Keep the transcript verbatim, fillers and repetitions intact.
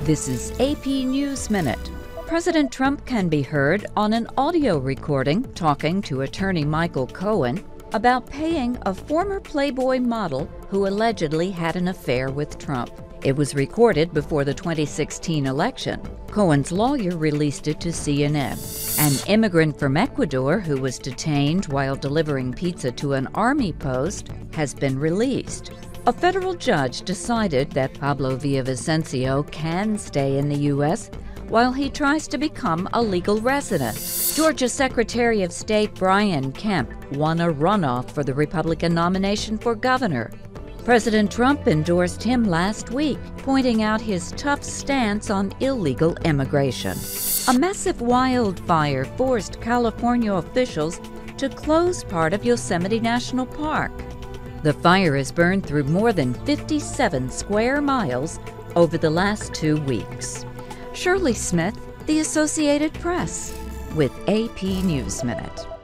This is A P News Minute. President Trump can be heard on an audio recording talking to attorney Michael Cohen about paying a former Playboy model who allegedly had an affair with Trump. It was recorded before the twenty sixteen election. Cohen's lawyer released it to C N N. An immigrant from Ecuador who was detained while delivering pizza to an army post has been released. A federal judge decided that Pablo Villavicencio can stay in the U S while he tries to become a legal resident. Georgia Secretary of State Brian Kemp won a runoff for the Republican nomination for governor. President Trump endorsed him last week, pointing out his tough stance on illegal immigration. A massive wildfire forced California officials to close part of Yosemite National Park. The fire has burned through more than fifty-seven square miles over the last two weeks. Shirley Smith, The Associated Press, with A P News Minute.